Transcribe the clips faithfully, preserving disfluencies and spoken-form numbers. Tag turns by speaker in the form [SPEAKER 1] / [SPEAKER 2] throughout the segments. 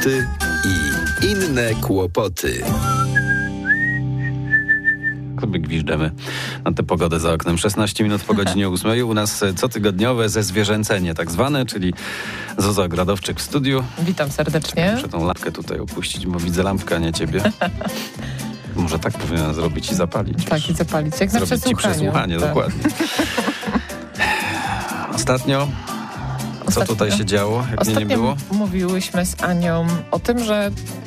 [SPEAKER 1] Koty i inne kłopoty.
[SPEAKER 2] Sobie gwiżdżemy na tę pogodę za oknem. szesnaście minut po godzinie ósmej. U nas cotygodniowe zezwierzęcenie tak zwane, czyli Zuza Gradowczyk w studiu.
[SPEAKER 3] Witam serdecznie.
[SPEAKER 2] Muszę tą lampkę tutaj opuścić, bo widzę lampkę, a nie ciebie. Może tak powinienem zrobić i zapalić.
[SPEAKER 3] Tak, i zapalić. Jak
[SPEAKER 2] zrobić
[SPEAKER 3] na przesłuchaniu.
[SPEAKER 2] Ci przesłuchanie,
[SPEAKER 3] tak.
[SPEAKER 2] Dokładnie. Ostatnio, co
[SPEAKER 3] Ostatnio.
[SPEAKER 2] tutaj się działo, jak mnie nie było?
[SPEAKER 3] Mówiłyśmy z Anią o tym, że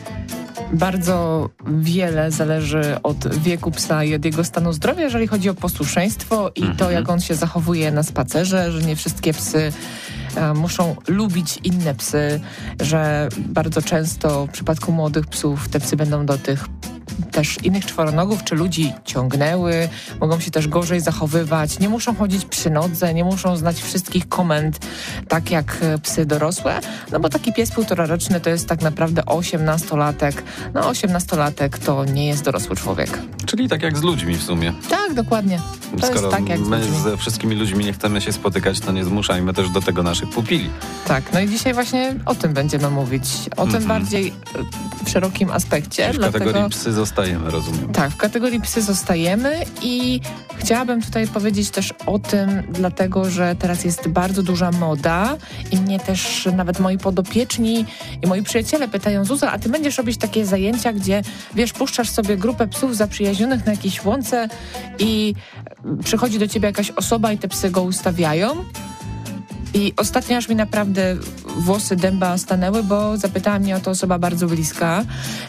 [SPEAKER 3] bardzo wiele zależy od wieku psa i od jego stanu zdrowia, jeżeli chodzi o posłuszeństwo i
[SPEAKER 2] mhm.
[SPEAKER 3] to, jak on się zachowuje na spacerze, że nie wszystkie psy e, muszą lubić inne psy, że bardzo często w przypadku młodych psów te psy będą do tych też innych czworonogów czy ludzi ciągnęły, mogą się też gorzej zachowywać, nie muszą chodzić przy nodze, nie muszą znać wszystkich komend, tak jak psy dorosłe, no bo taki pies półtoraroczny to jest tak naprawdę osiemnastolatek. No osiemnastolatek to nie jest dorosły człowiek.
[SPEAKER 2] Czyli tak jak z ludźmi w sumie.
[SPEAKER 3] Tak, dokładnie. To
[SPEAKER 2] Skoro
[SPEAKER 3] jest tak jak z
[SPEAKER 2] my
[SPEAKER 3] ludźmi.
[SPEAKER 2] ze wszystkimi ludźmi nie chcemy się spotykać, to nie zmuszajmy też do tego naszych pupili.
[SPEAKER 3] Tak, no i dzisiaj właśnie o tym będziemy mówić. O
[SPEAKER 2] Mhm.
[SPEAKER 3] tym bardziej w szerokim aspekcie.
[SPEAKER 2] W
[SPEAKER 3] dlatego...
[SPEAKER 2] kategorii psy zostajemy, rozumiem.
[SPEAKER 3] Tak, w kategorii psy zostajemy i chciałabym tutaj powiedzieć też o tym, dlatego, że teraz jest bardzo duża moda i mnie też nawet moi podopieczni i moi przyjaciele pytają: Zuza, a ty będziesz robić takie zajęcia, gdzie, wiesz, puszczasz sobie grupę psów zaprzyjaźnionych na jakiejś łące i przychodzi do ciebie jakaś osoba i te psy go ustawiają? I ostatnio aż mi naprawdę włosy dęba stanęły, bo zapytała mnie o to osoba bardzo bliska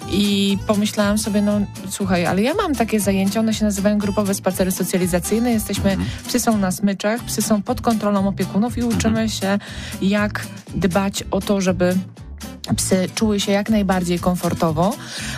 [SPEAKER 3] i pomyślałam sobie, no słuchaj, ale ja mam takie zajęcia, one się nazywają grupowe spacery socjalizacyjne, jesteśmy,
[SPEAKER 2] Mhm.
[SPEAKER 3] psy są na smyczach, psy są pod kontrolą opiekunów i uczymy
[SPEAKER 2] Mhm.
[SPEAKER 3] się, jak dbać o to, żeby psy czuły się jak najbardziej komfortowo,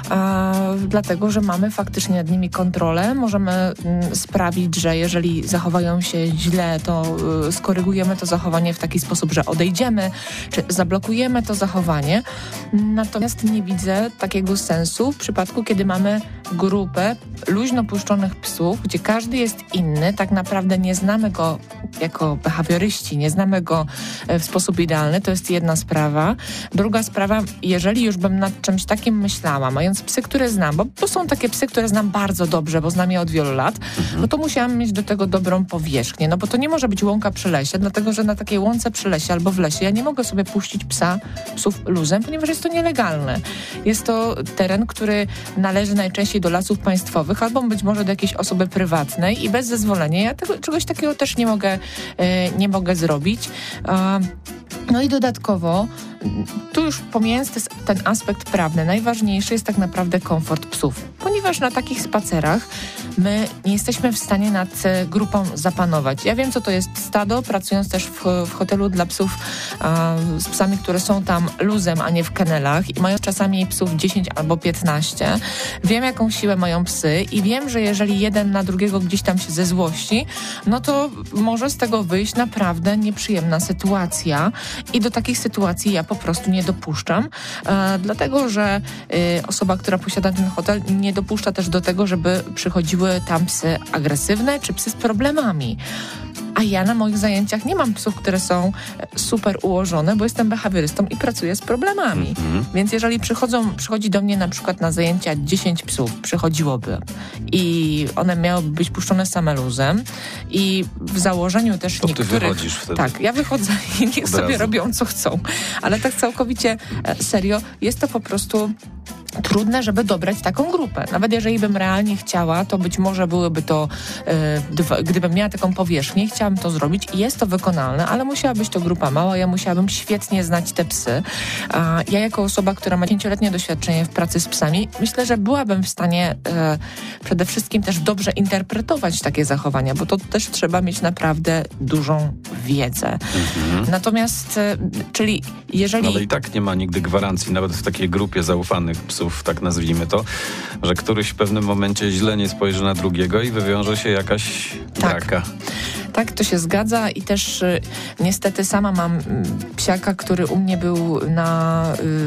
[SPEAKER 3] a, dlatego, że mamy faktycznie nad nimi kontrolę. Możemy mm, sprawić, że jeżeli zachowają się źle, to y, skorygujemy to zachowanie w taki sposób, że odejdziemy, czy zablokujemy to zachowanie. Natomiast nie widzę takiego sensu w przypadku, kiedy mamy grupę luźno puszczonych psów, gdzie każdy jest inny, tak naprawdę nie znamy go jako behawioryści, nie znamy go w sposób idealny. To jest jedna sprawa. Druga sprawa, jeżeli już bym nad czymś takim myślała, mając psy, które znam, bo to są takie psy, które znam bardzo dobrze, bo znam je od wielu lat, mhm. no to musiałam mieć do tego dobrą powierzchnię, no bo to nie może być łąka przy lesie, dlatego, że na takiej łące przy lesie albo w lesie ja nie mogę sobie puścić psa, psów luzem, ponieważ jest to nielegalne. Jest to teren, który należy najczęściej do lasów państwowych albo być może do jakiejś osoby prywatnej i bez zezwolenia ja tego, czegoś takiego też nie mogę, e, nie mogę zrobić. E, no i dodatkowo tu już pomijając ten aspekt prawny, najważniejszy jest tak naprawdę komfort psów, ponieważ na takich spacerach my nie jesteśmy w stanie nad grupą zapanować. Ja wiem, co to jest stado, pracując też w, w hotelu dla psów a, z psami, które są tam luzem, a nie w kennelach i mają czasami psów dziesięć albo piętnaście. Wiem, jaką siłę mają psy i wiem, że jeżeli jeden na drugiego gdzieś tam się zezłości, no to może z tego wyjść naprawdę nieprzyjemna sytuacja i do takich sytuacji ja po prostu nie dopuszczam, e, dlatego, że e, osoba, która posiada ten hotel, nie dopuszcza też do tego, żeby przychodziły tam psy agresywne czy psy z problemami. A ja na moich zajęciach nie mam psów, które są super ułożone, bo jestem behawiorystą i pracuję z problemami. Mm-hmm. Więc jeżeli przychodzą, przychodzi do mnie na przykład na zajęcia dziesięć psów, przychodziłoby i one miałyby być puszczone same luzem i w założeniu też
[SPEAKER 2] to
[SPEAKER 3] niektórych...
[SPEAKER 2] ty wychodzisz wtedy.
[SPEAKER 3] Tak, ja wychodzę i niech
[SPEAKER 2] Od
[SPEAKER 3] sobie
[SPEAKER 2] razu.
[SPEAKER 3] robią co chcą. Ale tak całkowicie serio, jest to po prostu trudne, żeby dobrać taką grupę. Nawet jeżeli bym realnie chciała, to być może byłyby to, e, dwa, gdybym miała taką powierzchnię, chciałabym to zrobić i jest to wykonalne, ale musiała być to grupa mała, ja musiałabym świetnie znać te psy. A ja jako osoba, która ma pięcioletnie doświadczenie w pracy z psami, myślę, że byłabym w stanie e, przede wszystkim też dobrze interpretować takie zachowania, bo to też trzeba mieć naprawdę dużą wiedzę. Mhm. Natomiast, e, czyli jeżeli...
[SPEAKER 2] No ale i tak nie ma nigdy gwarancji, nawet w takiej grupie zaufanych psów, tak nazwijmy to, że któryś w pewnym momencie źle nie spojrzy na drugiego i wywiąże się jakaś
[SPEAKER 3] tak.
[SPEAKER 2] draka.
[SPEAKER 3] Tak, to się zgadza i też y, niestety sama mam y, psiaka, który u mnie był na,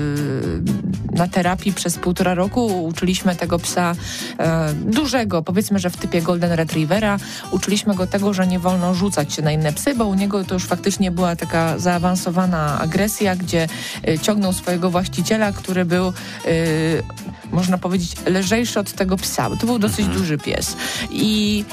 [SPEAKER 3] y, na terapii przez półtora roku. Uczyliśmy tego psa y, dużego, powiedzmy, że w typie Golden Retrievera. Uczyliśmy go tego, że nie wolno rzucać się na inne psy, bo u niego to już faktycznie była taka zaawansowana agresja, gdzie y, ciągnął swojego właściciela, który był, y, można powiedzieć, lżejszy od tego psa. To był dosyć mhm. duży pies. I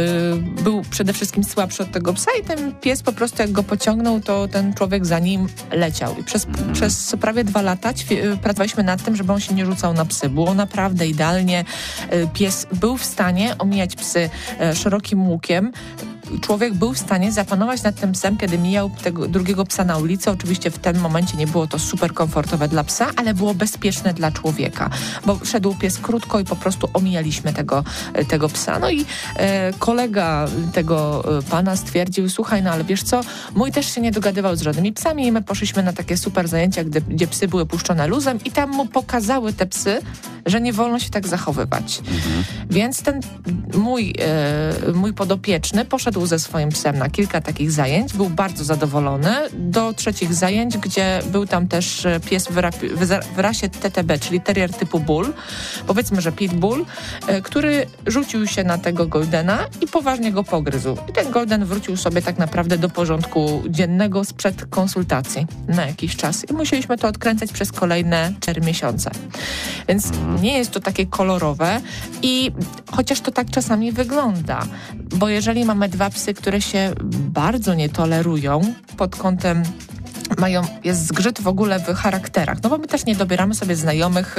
[SPEAKER 3] y, był przede wszystkim słabszy od tego psa i ten pies po prostu jak go pociągnął, to ten człowiek za nim leciał. I przez, mhm. przez prawie dwa lata ćwi- pracowaliśmy nad tym, żeby on się nie rzucał na psy. Było naprawdę idealnie. Y, pies był w stanie omijać psy y, szerokim łukiem. Człowiek był w stanie zapanować nad tym psem, kiedy mijał tego drugiego psa na ulicy. Oczywiście w tym momencie nie było to super komfortowe dla psa, ale było bezpieczne dla człowieka, bo szedł pies krótko i po prostu omijaliśmy tego, tego psa. No i e, kolega tego e, pana stwierdził, słuchaj, no ale wiesz co, mój też się nie dogadywał z żadnymi psami i my poszliśmy na takie super zajęcia, gdzie, gdzie psy były puszczone luzem i tam mu pokazały te psy, że nie wolno się tak zachowywać. Mhm. Więc ten mój, e, mój podopieczny poszedł ze swoim psem na kilka takich zajęć, był bardzo zadowolony. Do trzecich zajęć, gdzie był tam też pies w, ra, w rasie T T B, czyli terrier typu bull, powiedzmy, że pitbull, e, który rzucił się na tego Goldena i poważnie go pogryzł. I ten Golden wrócił sobie tak naprawdę do porządku dziennego sprzed konsultacji na jakiś czas. I musieliśmy to odkręcać przez kolejne cztery miesiące. Więc nie jest to takie kolorowe i chociaż to tak czasami wygląda, bo jeżeli mamy dwa psy, które się bardzo nie tolerują pod kątem mają, jest zgrzyt w ogóle w charakterach. No bo my też nie dobieramy sobie znajomych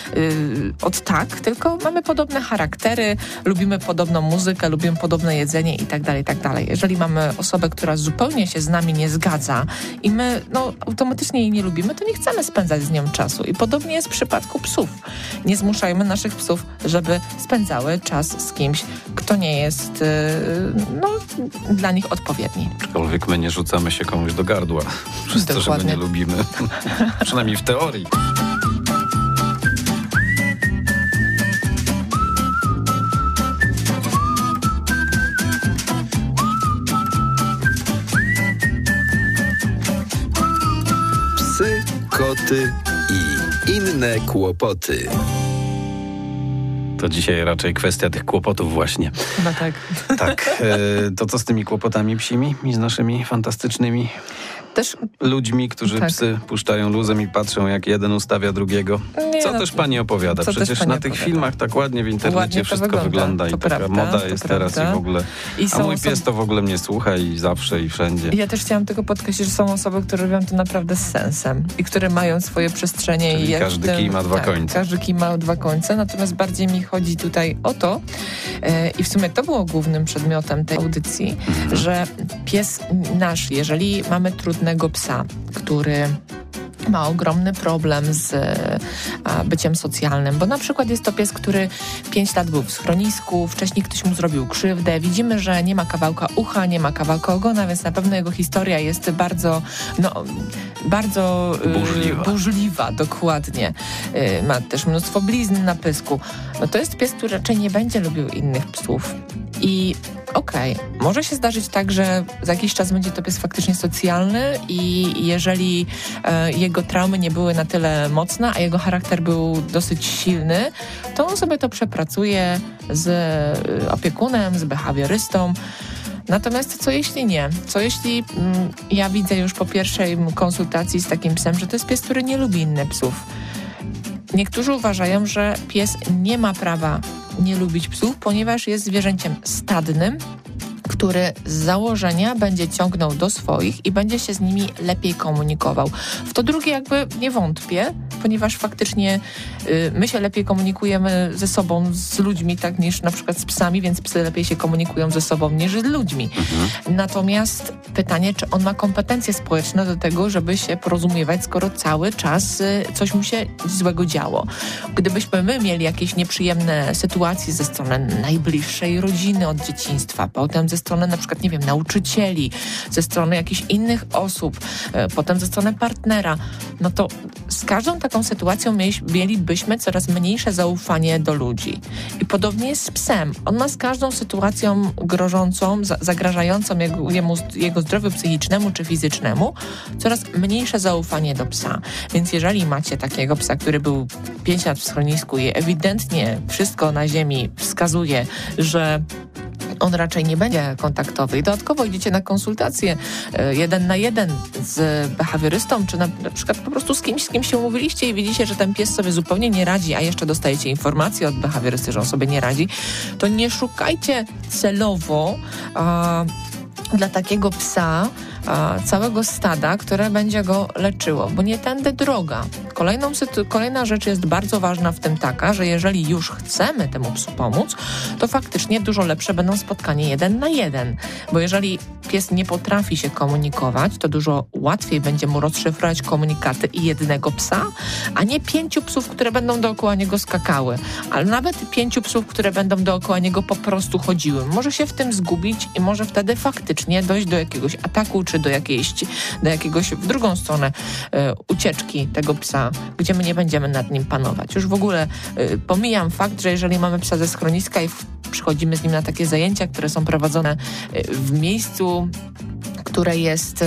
[SPEAKER 3] yy, od tak, tylko mamy podobne charaktery, lubimy podobną muzykę, lubimy podobne jedzenie i tak dalej, i tak dalej. Jeżeli mamy osobę, która zupełnie się z nami nie zgadza i my no, automatycznie jej nie lubimy, to nie chcemy spędzać z nią czasu. I podobnie jest w przypadku psów. Nie zmuszajmy naszych psów, żeby spędzały czas z kimś, kto nie jest yy, no, dla nich odpowiedni.
[SPEAKER 2] Aczkolwiek my nie rzucamy się komuś do gardła. Przez to, że go nie lubimy. Przynajmniej w teorii.
[SPEAKER 1] Psy, koty i inne kłopoty.
[SPEAKER 2] To dzisiaj raczej kwestia tych kłopotów właśnie.
[SPEAKER 3] Chyba tak.
[SPEAKER 2] Tak. E, to co z tymi kłopotami psimi i z naszymi fantastycznymi też ludźmi, którzy tak. psy puszczają luzem i patrzą, jak jeden ustawia drugiego. Nie, co no, też pani opowiada? Przecież pani na tych opowiada. filmach tak ładnie w internecie ładnie wszystko wygląda, wygląda i taka prawda, moda jest teraz prawda. i w ogóle. I a mój pies to w ogóle mnie słucha i zawsze i wszędzie.
[SPEAKER 3] Ja też chciałam tylko podkreślić, że są osoby, które robią to naprawdę z sensem i które mają swoje przestrzenie.
[SPEAKER 2] Czyli i każdy kij ma dwa
[SPEAKER 3] tak,
[SPEAKER 2] końce.
[SPEAKER 3] Każdy kij ma dwa końce, natomiast bardziej mi chodzi tutaj o to yy, i w sumie to było głównym przedmiotem tej audycji, mhm. że pies nasz, jeżeli mamy trudnego psa, który ma ogromny problem z a, byciem socjalnym, bo na przykład jest to pies, który pięć lat był w schronisku, wcześniej ktoś mu zrobił krzywdę, widzimy, że nie ma kawałka ucha, nie ma kawałka ogona, więc na pewno jego historia jest bardzo, no, bardzo
[SPEAKER 2] burzliwa,
[SPEAKER 3] y, burzliwa dokładnie. Y, ma też mnóstwo blizn na pysku. No to jest pies, który raczej nie będzie lubił innych psów. I okej, okay, może się zdarzyć tak, że za jakiś czas będzie to pies faktycznie socjalny i jeżeli e, jego traumy nie były na tyle mocne, a jego charakter był dosyć silny, to on sobie to przepracuje z e, opiekunem, z behawiorystą. Natomiast co jeśli nie? Co jeśli mm, ja widzę już po pierwszej konsultacji z takim psem, że to jest pies, który nie lubi innych psów. Niektórzy uważają, że pies nie ma prawa nie lubić psów, ponieważ jest zwierzęciem stadnym, który z założenia będzie ciągnął do swoich i będzie się z nimi lepiej komunikował. W to drugie jakby nie wątpię, ponieważ faktycznie y, my się lepiej komunikujemy ze sobą, z ludźmi, tak niż na przykład z psami, więc psy lepiej się komunikują ze sobą niż z ludźmi. Mhm. Natomiast pytanie, czy on ma kompetencje społeczne do tego, żeby się porozumiewać, skoro cały czas y, coś mu się złego działo. Gdybyśmy my mieli jakieś nieprzyjemne sytuacje ze strony najbliższej rodziny od dzieciństwa, potem ze strony strony na przykład, nie wiem, nauczycieli, ze strony jakichś innych osób, potem ze strony partnera, no to z każdą taką sytuacją mielibyśmy coraz mniejsze zaufanie do ludzi. I podobnie jest z psem. On ma z każdą sytuacją grożącą, zagrażającą jego, jemu, jego zdrowiu psychicznemu czy fizycznemu coraz mniejsze zaufanie do psa. Więc jeżeli macie takiego psa, który był pięć lat w schronisku i ewidentnie wszystko na ziemi wskazuje, że on raczej nie będzie kontaktowy i dodatkowo idziecie na konsultację e, jeden na jeden z behawiorystą, czy na, na przykład po prostu z kimś, z kim się umówiliście i widzicie, że ten pies sobie zupełnie nie radzi, a jeszcze dostajecie informację od behawiorysty, że on sobie nie radzi, to nie szukajcie celowo a, dla takiego psa a, całego stada, które będzie go leczyło, bo nie tędy droga. Kolejną, kolejna rzecz jest bardzo ważna w tym taka, że jeżeli już chcemy temu psu pomóc, to faktycznie dużo lepsze będą spotkania jeden na jeden, bo jeżeli pies nie potrafi się komunikować, to dużo łatwiej będzie mu rozszyfrować komunikaty i jednego psa, a nie pięciu psów, które będą dookoła niego skakały, ale nawet pięciu psów, które będą dookoła niego po prostu chodziły. Może się w tym zgubić i może wtedy faktycznie dojść do jakiegoś ataku, czy do jakiejś, do jakiegoś w drugą stronę e, ucieczki tego psa, gdzie my nie będziemy nad nim panować. Już w ogóle y, pomijam fakt, że jeżeli mamy psa ze schroniska i w, przychodzimy z nim na takie zajęcia, które są prowadzone y, w miejscu, które jest, y,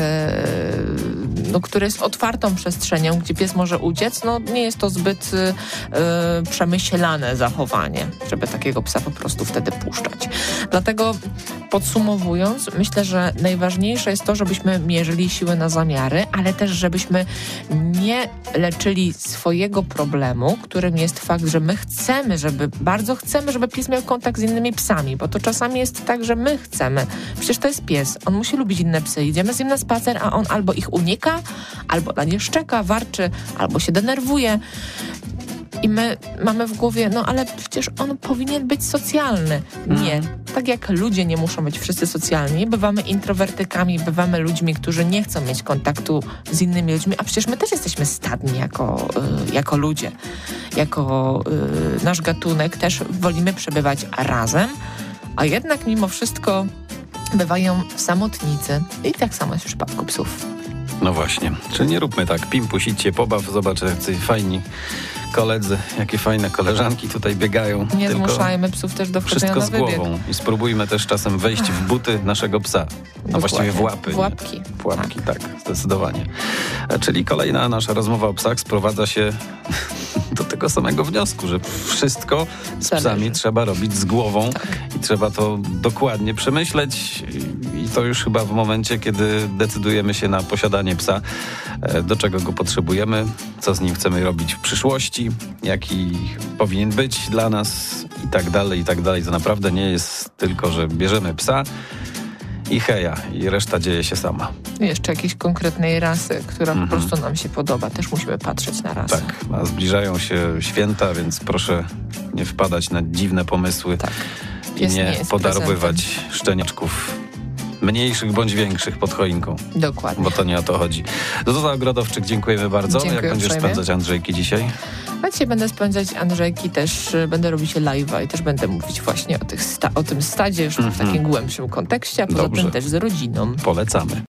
[SPEAKER 3] no, które jest otwartą przestrzenią, gdzie pies może uciec, no nie jest to zbyt y, y, przemyślane zachowanie, żeby takiego psa po prostu wtedy puszczać. Dlatego podsumowując, myślę, że najważniejsze jest to, żebyśmy mierzyli siły na zamiary, ale też żebyśmy nie leczyli swojego problemu, którym jest fakt, że my chcemy, żeby, bardzo chcemy, żeby pies miał kontakt z innymi psami, bo to czasami jest tak, że my chcemy. Przecież to jest pies, on musi lubić inne psy. Idziemy z nim na spacer, a on albo ich unika, albo na nie szczeka, warczy, albo się denerwuje. I my mamy w głowie, no ale przecież on powinien być socjalny. Nie. Tak jak ludzie nie muszą być wszyscy socjalni, bywamy introwertykami, bywamy ludźmi, którzy nie chcą mieć kontaktu z innymi ludźmi, a przecież my też jesteśmy stadni jako, y, jako ludzie. Jako y, nasz gatunek też wolimy przebywać razem, a jednak mimo wszystko bywają samotnicy. I tak samo jest w przypadku psów.
[SPEAKER 2] No właśnie. Czyli nie róbmy tak. Pimpuś, idźcie pobaw, zobacz, jacy fajni koledzy, jakie fajne koleżanki tutaj biegają.
[SPEAKER 3] Nie tylko zmuszajmy psów też do wchodzenia
[SPEAKER 2] wszystko
[SPEAKER 3] na wybieg.
[SPEAKER 2] z głową. I spróbujmy też czasem wejść w buty naszego psa. No właściwie w łapy.
[SPEAKER 3] W łapki.
[SPEAKER 2] W łapki, tak. tak, zdecydowanie. Czyli kolejna nasza rozmowa o psach sprowadza się do tego samego wniosku, że wszystko z psami Zależy. trzeba robić z głową tak. i trzeba to dokładnie przemyśleć i to już chyba w momencie, kiedy decydujemy się na posiadanie psa, do czego go potrzebujemy, co z nim chcemy robić w przyszłości, jaki powinien być dla nas i tak dalej, i tak dalej. To naprawdę nie jest tylko, że bierzemy psa i heja, i reszta dzieje się sama.
[SPEAKER 3] Jeszcze jakiejś konkretnej rasy, która mm-hmm. po prostu nam się podoba. Też musimy patrzeć na rasę.
[SPEAKER 2] Tak, a zbliżają się święta, więc proszę nie wpadać na dziwne pomysły tak. i nie, nie podarowywać prezentem. szczeniaczków mniejszych bądź większych pod choinką.
[SPEAKER 3] Dokładnie.
[SPEAKER 2] Bo to nie o to chodzi. Zuza Ogrodowczyk, dziękujemy bardzo.
[SPEAKER 3] Dziękuję
[SPEAKER 2] Jak będziesz
[SPEAKER 3] uprzejmie.
[SPEAKER 2] spędzać Andrzejki dzisiaj?
[SPEAKER 3] A dzisiaj będę spędzać Andrzejki, też będę robić live'a i też będę mówić właśnie o, tych sta- o tym stadzie już mm-hmm. w takim głębszym kontekście, a poza
[SPEAKER 2] Dobrze.
[SPEAKER 3] tym też z rodziną.
[SPEAKER 2] Polecamy.